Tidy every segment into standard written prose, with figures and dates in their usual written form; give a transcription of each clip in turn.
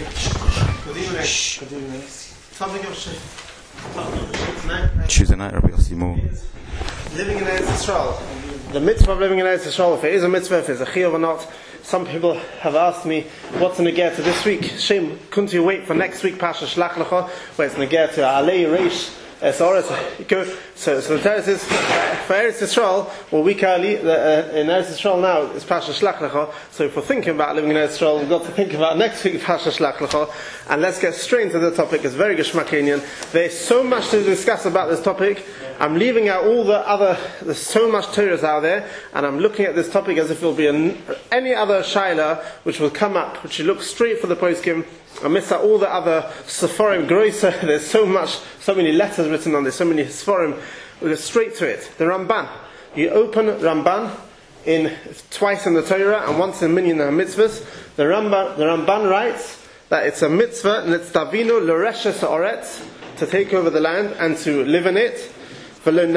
Topic of tonight. Tuesday night, Rabbi Yossi Moore. Living in Eretz Yisrael. The mitzvah of living in Eretz Yisrael, if it is a mitzvah, if it's a chiyuv or not. Some people have asked me what's in the Ger to this week. Shame, couldn't you wait for next week, Pasha Shlach Lecha, where it's in the Ger to Alei Reish. So the Teretz is for Eretz Yisrael, well, we currently in Eretz Yisrael now is Pasha Shlach Lecha. So if we're thinking about living in Eretz Yisrael, we've got to think about next week Pasha Shlach Lecha. And let's get straight into the topic. It's very Geschmack Inyan. There's so much to discuss about this topic. I'm leaving out all the other. There's so much Torahs out there, and I'm looking at this topic as if it will be any other shaila which will come up, which will look straight for the poskim. I miss out all the other Sephorim Groiser. There's so many letters written on this, so many Sephorim. We'll go straight to it. The Ramban. You open Ramban twice in the Torah and once in Minyan HaMitzvahs. The Ramban writes that it's a mitzvah, and it's Davinu l'reshes ha'oretz, to take over the land and to live in it. Not to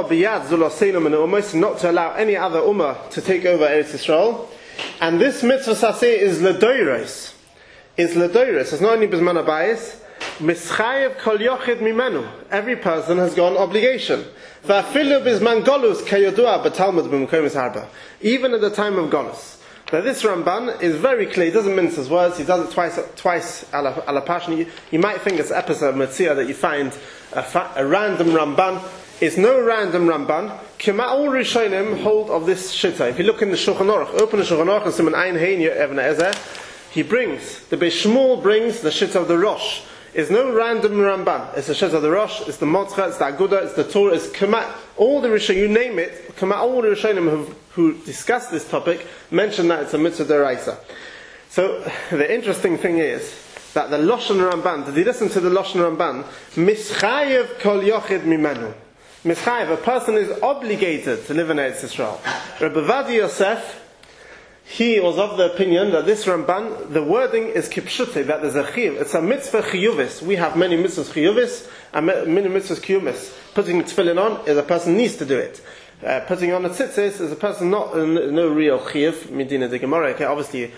allow any other ummah to take over Eretz Yisrael. And this mitzvah saseh is ledoiros. It's not only bisman habayis. Mischayev kol yochid mimenu. Every person has got an obligation. Va'afilu bisman golus kayodua b'talmud b'mkomis harba. Even at the time of golus. Now this Ramban is very clear. He doesn't mince his words. He does it twice a la passion. You might think it's episode Metzia that you find a random Ramban. It's no random Ramban. Kima'ul Rishonim hold of this shitta. If you look in the Shulchan Aruch, open the Shulchan Aruch and Siman Ein Hein Evnei Ezer, the Beis Shmuel brings the shitta of the Rosh. It's no random Ramban. It's the shitta of the Rosh, it's the Motzcha, it's the Aguda, it's the Torah, it's Kima'. All the Rishonim, you name it, all the Rishonim who discuss this topic mention that it's a mitzvah deraisa. So the interesting thing is that the Lashon Ramban, did you listen to the Lashon Ramban? Mischayev kol yochid mimenu. Mischayev, a person is obligated to live in Eretz Yisrael. Rabbi Vadi Yosef, he was of the opinion that this Ramban, the wording is kipshute, that there's a chiyuv. It's a mitzvah chiyuvis. We have many mitzvahs chiyuvis and many mitzvahs kiyumis. Putting tefillin on is a person needs to do it. Putting on a tzitzis is a person no real chiyuv. Medina de Gemara, okay, obviously,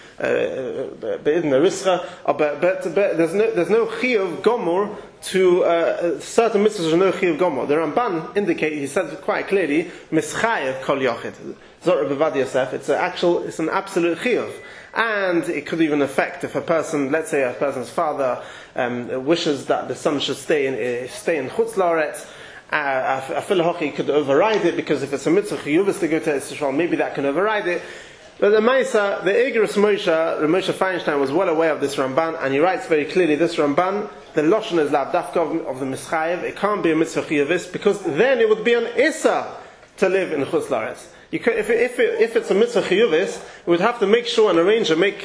be'idna rischa, but there's no chiyuv gomor to certain mitzvahs are no chiyuv gomor. The Ramban indicates, he says quite clearly, mischayev kol yochid. Zot Rebbe Vadi Yosef, it's an absolute chiyuv. And it could even affect if a person, let's say a person's father wishes that the son should stay in Chutz La'aretz. A filahochi could override it, because if it's a mitzvah chiyuvis to go to Israel, maybe that can override it. But the Maisa, the Igros Moshe Feinstein was well aware of this Ramban, and he writes very clearly, this Ramban, the Lashon is lav dafka of the Mischayev. It can't be a mitzvah chiyuvis, because then it would be an Issa to live in Chutz La'aretz. If it's a mitzvah chiyuvis, we would have to make sure and arrange and make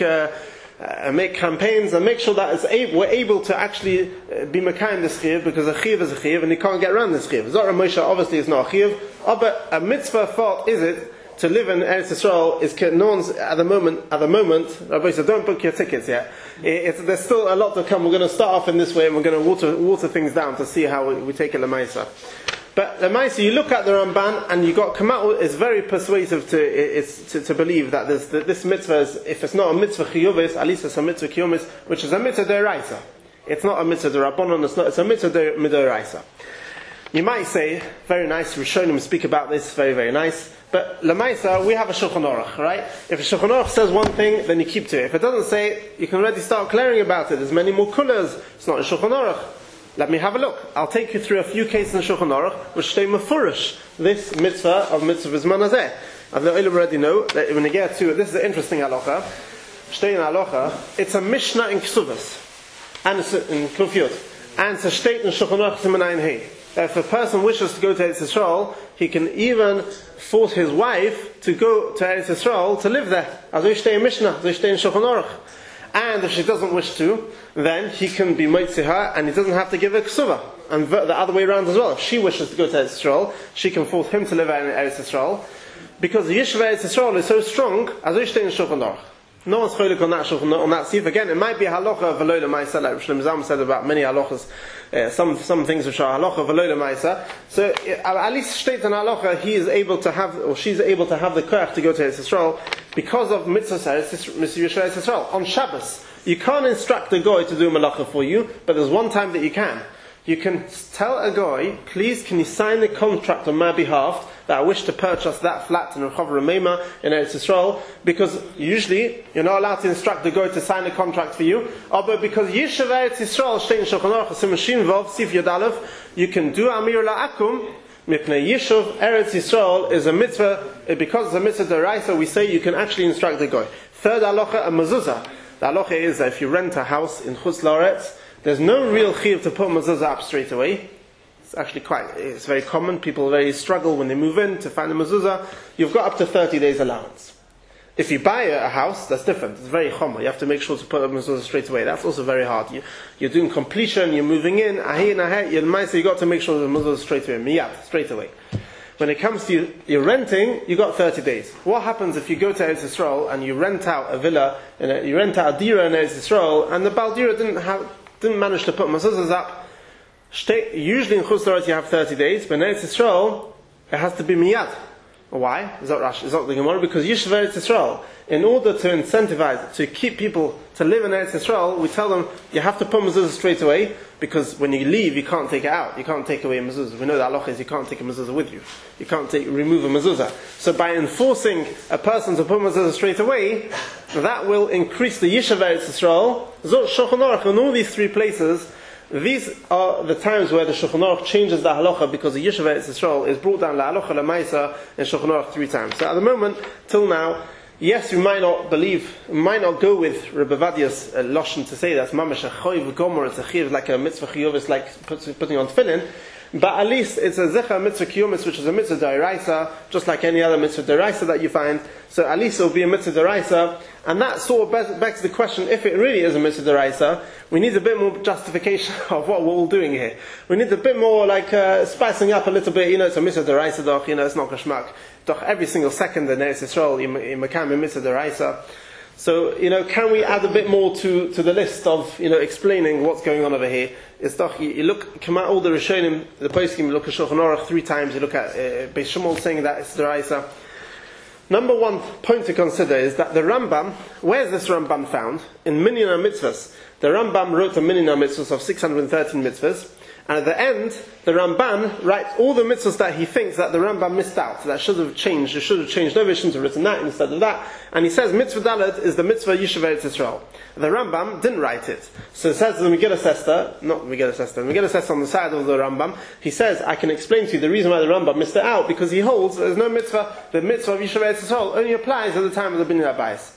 campaigns and make sure that we're able to actually be mekayim this chiyuv, because a chiyuv is a chiyuv and you can't get around this chiyuv. Zot Moshe obviously is not a chiyuv, but a mitzvah fault is it to live in Eretz Yisrael. Is no one's at the moment. Rabbi said, don't book your tickets yet. There's still a lot to come. We're going to start off in this way, and we're going to water things down to see how we take it lemaisa. But the Maisa, you look at the Ramban, and you got Kama'u is very persuasive to believe that this mitzvah is, if it's not a mitzvah chiyuvis, at least it's a mitzvah kiyumis, which is a mitzvah deraisa. It's not a mitzvah derabbanon. It's a mitzvah deraisa. You might say, very nice, Rishonim speak about this, very, very nice. But Lamaisa, we have a Shulchan Aruch, right? If a Shulchan Aruch says one thing, then you keep to it. If it doesn't say, you can already start clearing about it. There's many more kulas. It's not a Shulchan Aruch. Let me have a look. I'll take you through a few cases in Shulchan Aruch which stay mefurish this mitzvah of mitzvah b'zman hazeh. As the Olam already know, that when you get to it, this is an interesting halacha. Stay in halacha. It's a Mishnah in Ksuvas, and it's in Kufiyot, and it's a state in Shulchan Aruch Siman Ein Hein. If a person wishes to go to Eretz Yisrael, he can even force his wife to go to Eretz Yisrael to live there. As we stay in Mishnah, as we stay in Shulchan Aruch. And if she doesn't wish to, then he can be moitzi her, and he doesn't have to give her ksuva. And the other way around as well. If she wishes to go to Eretz Yisrael, she can force him to live in Eretz Yisrael, because the Yishuv Eretz Yisrael is so strong, as we stay in Shulchan Aruch. No one's cholik on that seif. Again, it might be halacha of v'lo l'maisa, like Rosh Zalman said about many halachas. Some things which are halacha v'lo l'maisa. So at least state in halacha, he is able to have, or she's able to have the koach to go to Eretz Yisrael. because of mitzvah Yisrael. On Shabbos, you can't instruct a goy to do a malacha for you, but there's one time that you can. You can tell a goy, please can you sign the contract on my behalf that I wish to purchase that flat in Rehov Ramema in Eretz Yisrael, because usually you're not allowed to instruct the goy to sign a contract for you, but because Yishav Eretz Yisrael, Shtein Shulchan Aruch, Simon Vov, Sif Yud Aleph, you can do Amir La'akum. Mipnei Yishuv Eretz Yisrael is a mitzvah, because it's a mitzvah d'oraisa, we say you can actually instruct the goy. Third halacha, a mezuzah. The halacha is that if you rent a house in Chutz La'aretz, there's no real chiyuv to put mezuzah up straight away. It's very common. People very struggle when they move in to find a mezuzah. You've got up to 30 days allowance. If you buy a house, that's different. It's very chomer. You have to make sure to put a mezuzah straight away. That's also very hard. You're doing completion, you're moving in, you've got to make sure the mezuzah is straight away. Miyad, straight away. When it comes to your renting, you've got 30 days. What happens if you go to Eretz Yisrael and you rent out a villa, you rent out a dira in Eretz Yisrael, and the Baldira didn't manage to put mezuzahs up? Usually in Chutz La'aretz you have 30 days, but in Eretz Yisrael it has to be miyad. Why? Is that Rashi? Is that the Gemara? Because Yishuv Eretz Yisrael, in order to incentivize, to keep people to live in Eretz Yisrael, we tell them you have to put mezuzah straight away, because when you leave you can't take it out. You can't take away a mezuzah. We know that halacha is you can't take a mezuzah with you. You can't remove a mezuzah. So by enforcing a person to put mezuzah straight away, that will increase the Yishuv Eretz Yisrael. Zot Shulchan Aruch in all these three places. These are the times where the Shulchan Aruch changes the halacha, because the Yishuv Eretz Yisrael is brought down la halacha la ma'isa in Shulchan Aruch 3 times. So at the moment, till now, yes, you might not go with Rebbe Vadia's lashon to say that's mamash a choiv gomer, it's a chiv like a mitzvah chiyuv, it's like putting on tefillin. But at least it's a zecha mitzvah kiyumis, which is a mitzvah d'oraisa, just like any other mitzvah d'oraisa that you find. So at least it'll be a mitzvah d'oraisa, and that sort of begs the question: if it really is a mitzvah d'oraisa, we need a bit more justification of what we're all doing here. We need a bit more spicing up a little bit. It's a mitzvah d'oraisa, doch. It's not kashmak. Doch every single second in Eretz Yisrael, in Makam mitzvah d'oraisa. So, can we add a bit more to the list of, explaining what's going on over here? It's doch, you look, come out all the Rishonim, the poskim, you look at Shulchan Aruch 3 times, you look at Beis Shmuel saying that it's d'oraisa. Number one point to consider is that the Rambam, where's this Rambam found? In Minyan HaMitzvahs. The Rambam wrote the Minyan HaMitzvahs of 613 mitzvahs, and at the end, the Ramban writes all the mitzvahs that he thinks that the Rambam missed out, that should have changed. It should have changed. No, shouldn't have written that instead of that. And he says mitzvah Dalet is the mitzvah Yishuv Eretz Yisrael. The Rambam didn't write it. So it says the Megillah Sester on the side of the Rambam, he says, I can explain to you the reason why the Rambam missed it out, because he holds there's no mitzvah, the mitzvah of Yishuv Eretz Yisrael only applies at the time of the Binyan Habayis.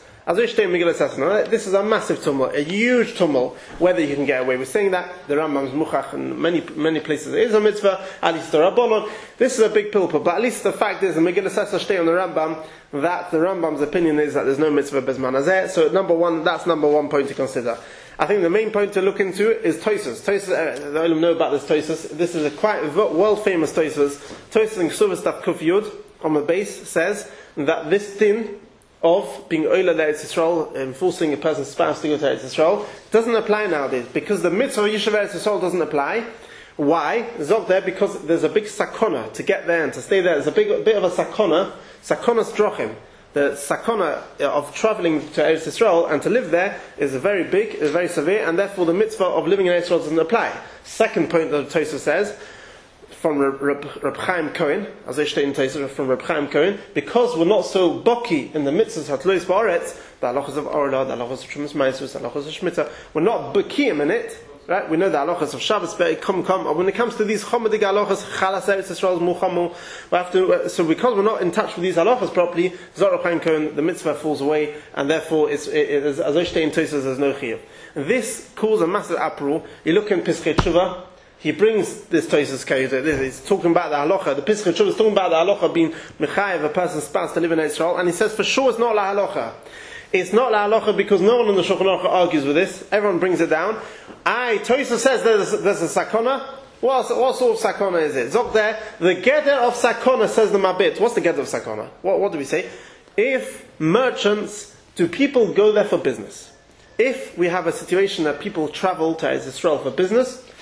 This is a massive tumult, a huge tumult, whether you can get away with saying that. The Rambam's muchach in many places it is a mitzvah, at least the Rabbanon. This is a big pilpul, but at least the fact is, the Megillah Sester stay on the Rambam, that the Rambam's opinion is that there's no mitzvah bezman hazeh. So that's number one point to consider. I think the main point to look into is Tosfos. The Olam know about this Tosfos. This is a quite world famous Tosfos. Tosfos in Ksuvas Daf Kuf Yud on the base says that this din of being Oila Eretz Yisrael, enforcing a person's spouse to go to Eretz Yisrael, doesn't apply nowadays, because the mitzvah of Yishuv Eretz Yisrael doesn't apply. Why? Zog there, because there's a big sakona to get there and to stay there. There's a bit of a sakonas drochim. The sakona of traveling to Eretz Yisrael and to live there is very big, is very severe, and therefore the mitzvah of living in Eretz Yisrael doesn't apply. Second point that the Tosfos says, from Reb Chaim Cohen, as I state in Tosfos, from Reb Chaim Cohen, because we're not so boki in the mitzvahs hatlois ba'aretz, the halachas of Orla, the halachas of Trumas Ma'asos, the halachas of Shemitah, we're not bokiim in it, right? We know the halachas of Shabbos, come. When it comes to these chomadig halachas, chalas Eretz Yisrael muchamu, we have to. So because we're not in touch with these halachas properly, Reb Chaim Cohen, the mitzvah falls away, and therefore, as I state in Tosfos, there's no chiyuv. This caused a massive uproar. You look in Piskei Tshuva. He brings this Tosfos Kayud. He's talking about the halacha. The Piskei Tshuva is talking about the halacha being mechayev a person's spouse to live in Israel, and he says for sure it's not la halacha. It's not la halacha because no one in the Shulchan Aruch argues with this. Everyone brings it down. Tosfos says there's a sakona. What sort of sakona is it? Zok there, the gather of sakona says the Mabit. What's the gather of sakona? What do we say? If merchants, do people go there for business? If we have a situation that people travel to Israel for business,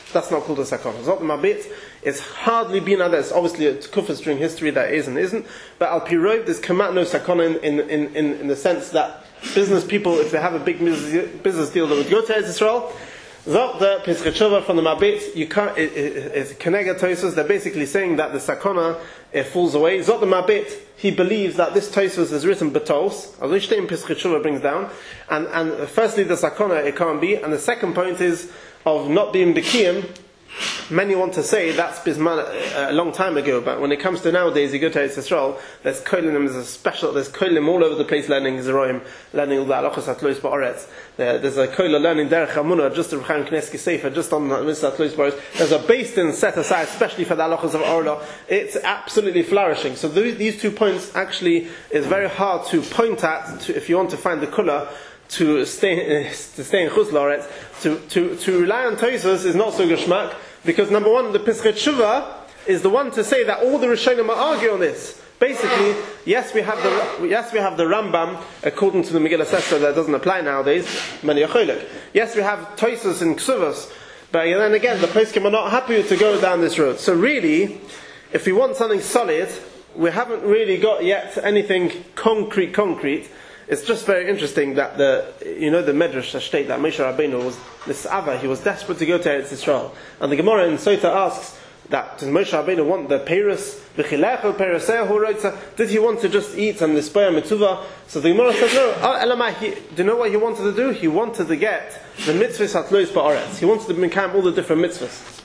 That's not called a sakana. Zot mabit, it's hardly been out there. It's obviously a kufas during history that is and isn't. But al pirov, there's kamat no sakana in the sense that business people, if they have a big business deal, they would go to Eretz Yisrael. Zot the Pesach Tshuva from the mabit, you can't. It's kenega tosos. They're basically saying that the sakana falls away. Zot the mabit, he believes that this tosos is written betos. Alishtem Pesach Tshuva brings down, and firstly the sakana it can't be, and the second point is of not being B'kiyim. Many want to say that's Bisman a long time ago, but when it comes to nowadays, you go to Eretz Yisrael, there's kolim, there's kolim all over the place learning Zeroim, learning all the halachos atlois ba'aretz. There's a kolim learning derech hamunah, just to Chaim Knesset Sefer, just on the mitzvah atlois ba'aretz. There's a beis din set aside, especially for the halachos of Orla. It's absolutely flourishing. So these 2 points actually is very hard to point at, if you want to find the kula, to stay in Chutz La'aretz, to rely on Tosfos is not so geschmack, because number one, the Pesach Tshuva is the one to say that all the Rishonim argue on this. Basically, yes, we have the Rambam according to the Megillah Esther that doesn't apply nowadays. Many Acholik. Yes, we have Tosfos and Ksuvos, but then again, the poskim are not happy to go down this road. So really, if we want something solid, we haven't really got yet anything concrete. It's just very interesting that the Medrash state that Moshe Rabbeinu was this Ava, he was desperate to go to Eretz Yisrael. And the Gemara in Sota asks that does Moshe Rabbeinu want the Peirus, the Chilecho, Peiruseh, did he want to just eat and Lispoya Mitzvah? So the Gemara says no. Do you know what he wanted to do? He wanted to get the mitzvahs atlois ba'aretz. He wanted to become all the different mitzvahs.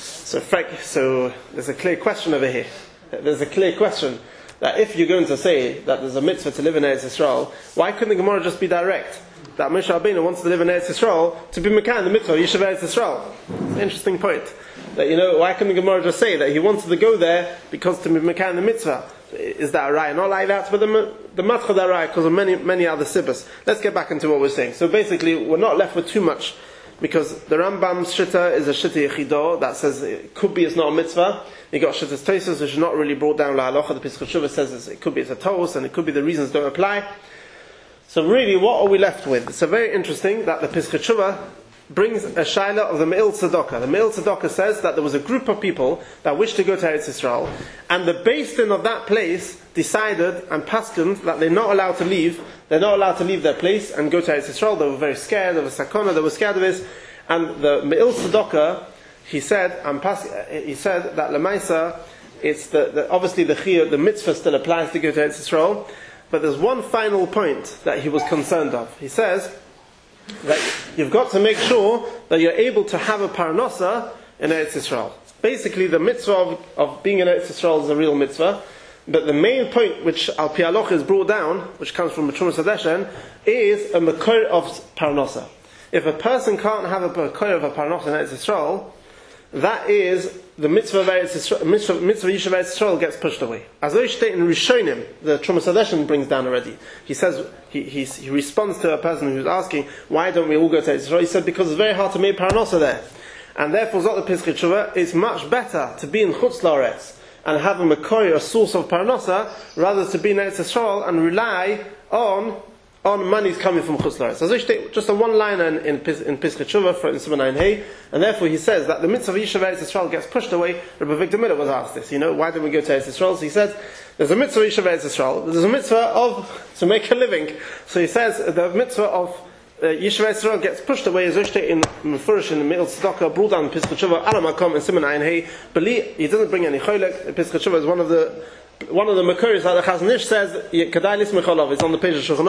So there's a clear question over here. There's a clear question. That if you're going to say that there's a mitzvah to live in Eretz Yisrael, why couldn't the Gemara just be direct? That Moshe Rabbeinu wants to live in Eretz Yisrael to be Mekan, the mitzvah, Yishuv Eretz Yisrael. It's an interesting point. That, why couldn't the Gemara just say that he wanted to go there because to be Mekan, the mitzvah? Is that a raya? Not like that, but the matcha that raya because of many other sibbas. Let's get back into what we're saying. So basically, we're not left with too much, because the Rambam's Shitta is a Shitta Yechidah that says it could be it's not a mitzvah. You got Shittas Tosfos, which is not really brought down La Halacha. The Pesach Tshuva says it could be it's a Tos, and it could be the reasons don't apply. So really, what are we left with? It's very interesting that the Pesach Tshuva brings a shaila of the Me'il Tzedakah. The Me'il Tzedakah says that there was a group of people that wished to go to Eretz Yisrael, and the beis din of that place decided and paskened that they're not allowed to leave. They're not allowed to leave their place and go to Eretz Yisrael. They were very scared. There was sakana. They were scared of this, and the Me'il Tzedakah, he said that Lemaisa, it's obviously the mitzvah still applies to go to Eretz Yisrael, but there's one final point that he was concerned of. He says that you've got to make sure that you're able to have a parnasa in Eretz Yisrael. Basically, the mitzvah of being in Eretz Yisrael is a real mitzvah, but the main point which Al Pi Halacha is brought down, which comes from Trumas Hadeshen, is a makor of parnasa. If a person can't have a makor of a parnasa in Eretz Yisrael, that is the mitzvah of Yishuv Eretz Yisrael gets pushed away. As I state in Rishonim, the Trumas Hadeshen brings down already. He says he responds to a person who's asking, why don't we all go to Eretz Yisrael? He said because it's very hard to make parnasa there, and therefore Zot the Pesach Tshuva is much better to be in Chutz La'aretz and have a makor, a source of parnasa, rather to be in Eretz Yisrael and rely on monies coming from Chutz La'aretz. So just a one-liner in Pesach Tshuva in Siman Ayin Hey, and therefore he says that the mitzvah of Yishuv Eretz Yisrael gets pushed away. Rabbi Victor Miller was asked this, why don't we go to Eretz Yisrael? So he says, there's a mitzvah of Yishuv Eretz Yisrael, there's a mitzvah to make a living. So he says, the mitzvah of Yishuv Eretz Yisrael gets pushed away, as in Mefurish in the Me'il Tzedakah, brought down Pesach Tshuva, Ala Makom, and Siman Ayin Hey. He doesn't bring any cholek. Pesach Tshuva is one of the Makoris that the Chazon Ish says Kedai Lismecholov. It's on the page of Shulchan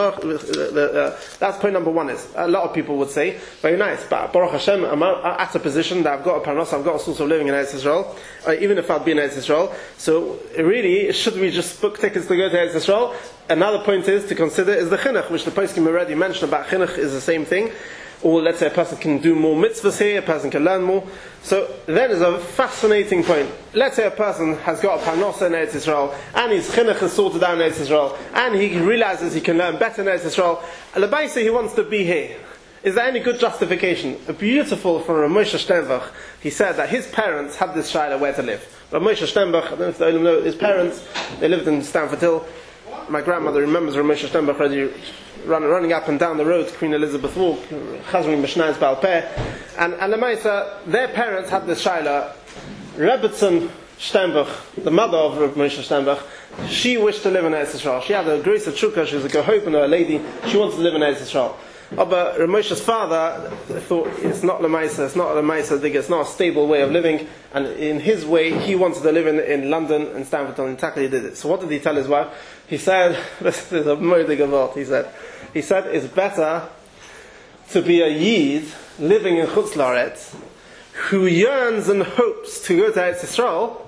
Aruch. That's point number one. Is a lot of people would say very nice, but Baruch Hashem, I'm at a position that I've got a parnos, I've got a source of living in Eretz Yisrael, even if I'd be in Eretz Yisrael. So really, should we just book tickets to go to Eretz Yisrael? Another point is to consider is the chinuch, which the poskim already mentioned about chinuch is the same thing. Or let's say a person can do more mitzvahs here, a person can learn more. So then is a fascinating point. Let's say a person has got a parnosa in Eretz Yisrael, and his chinuch is sorted out in Eretz Yisrael, and he realizes he can learn better in Eretz Yisrael. L'baisa, he wants to be here. Is there any good justification? A beautiful from Rav Moshe Steinbach. He said that his parents had this shaila where to live. Rav Moshe Steinbach, I don't know if the Olim know, his parents, they lived in Stamford Hill. my grandmother remembers Rav Moshe Sternbuch already running up and down the road to Queen Elizabeth Walk, Chazrin Mishnah's Baal Peh, and the Maisa, their parents had this Shaila, Rebbetzin Sternbuch, the mother of Rav Moshe Sternbuch, she wished to live in Eretz Yisrael. She had a grace of Chukah, she was a Gehopen, a lady, she wanted to live in Eretz Yisrael. But Rav Moshe's father thought it's not Lamaisa, it's not a stable way of living, and in his way, he wanted to live in London and Stanford, and Taka he did it. So what did he tell his wife? He said, this is a Moedig Avot, he said, it's better to be a Yid living in Chutz La'aretz, who yearns and hopes to go to Eretz Yisrael,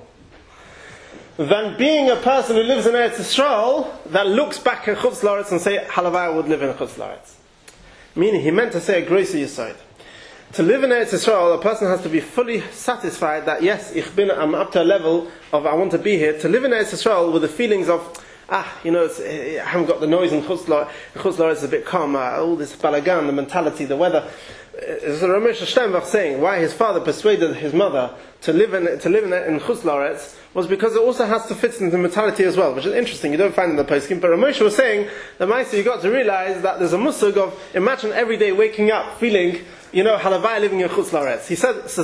than being a person who lives in Eretz Yisrael that looks back at Chutz La'aretz and say, Halavai would live in Chutz La'aretz. Meaning, he meant to say a grace Yisod. To live in Eretz Yisrael, a person has to be fully satisfied that yes, I'm up to a level of I want to be here. To live in Eretz Yisrael with the feelings of I haven't got the noise in Chutz La'aretz, it's a bit calm. All this balagan, the mentality, the weather. It's Rav Moshe Sternbuch saying why his father persuaded his mother to live in Chutz La'aretz was because it also has to fit into the mentality as well, which is interesting. You don't find it in the poskim. But Rav Moshe was saying the Maisa, you got to realize that there's a musug of imagine every day waking up feeling, halavai living in Chutz La'aretz. He said it's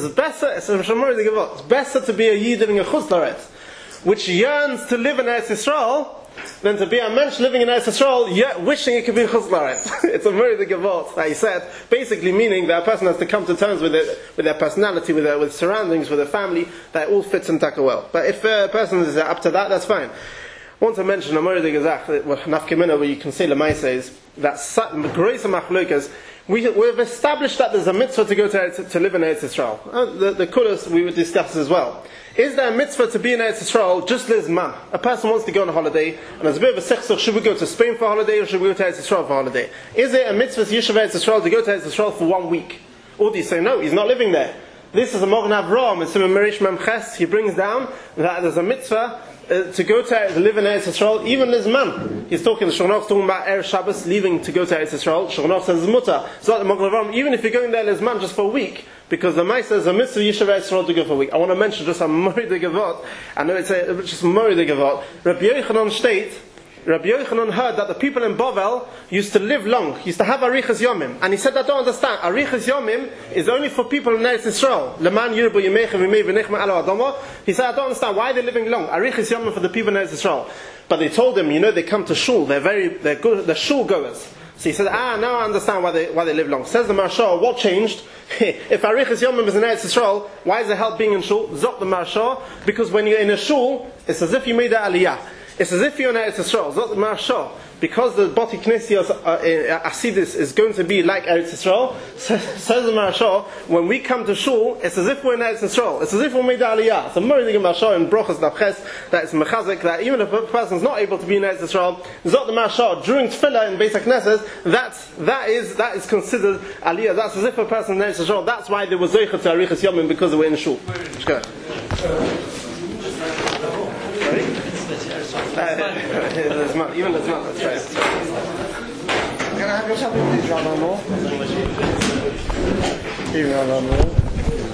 better to be a Yid living in Chutz La'aretz, which yearns to live in Eretz Yisrael, than to be a mensch living in Eretz Yisrael, yet wishing it could be in Chutz La'aretz. It's a very big Gevot that he said, basically meaning that a person has to come to terms with it, with their personality, with surroundings, with their family, that it all fits in Taka well. But if a person is up to that, that's fine. I want to mention a Moedig Gezach, Nafkemina, where you can say Lamaisa is that Grace and Machlokas, we've established that there's a mitzvah to go to live in Eretz Yisrael. The Kulas we would discuss as well. Is there a mitzvah to be in Eretz Yisrael just lizman? A person wants to go on a holiday, and there's a bit of a sechsuch, should we go to Spain for a holiday, or should we go to Eretz Yisrael for a holiday? Is it a mitzvah to Yishuv Eretz Yisrael to go to Eretz Yisrael for 1 week? Or do you say, no, he's not living there? This is a Mogen Avraham, it's in Merish Memches, he brings down that there's a mitzvah to go to live in Eretz Yisrael, even Lizman. He's talking, the Shulchan Aruch talking about Erev Shabbos, leaving to go to Eretz Yisrael. Shulchan Aruch says muta. It's like the Mogen Avraham, even if you're going there Lizman just for a week, because the Maisa is a mitzvah Yishuv Eretz Yisrael to go for a week. I want to mention just a Moedig Avot. I know it's just a Moedig Avot. Rabbi Yochanan heard that the people in Bovel used to live long, used to have Arichas Yomim. And he said, I don't understand. Arichas Yomim is only for people in Eretz Yisrael. Leman Yirbu Yemeicha V'mei V'nechma Alo Adamo. He said, I don't understand. Why are they living long? Arichas Yomim for the people in Eretz Yisrael. But they told him, they come to shul. They're good. They're shul goers. So he said, now I understand why they live long. Says the Marshal, what changed? If Arichas Yomim is in Eretz Yisrael, why is it help being in shul? Zok the Marshal, because when you're in a shul, it's as if you made an aliyah. It's as if you're in Eretz Yisrael. Zok the Marshal, because the Bati Knesios Asidis is going to be like Eretz Yisrael, says the Marshal, when we come to shul, it's as if we're in Eretz Yisrael. It's as if we made the aliyah. It's a Moedig Marshal in Brochas Nafches that is mechazik, that even if a person is not able to be in Eretz Yisrael, Zok the Marshal during Tefillah in Beis HaKnesses, that is considered aliyah. That's as if a person in Eretz Yisrael. That's why they were zeicha to Arichas Yomim, because they were in shul. Sorry? Even that's not, that's right. Can I have your shopping please, Rabbi Moore? Even Rabbi Moore.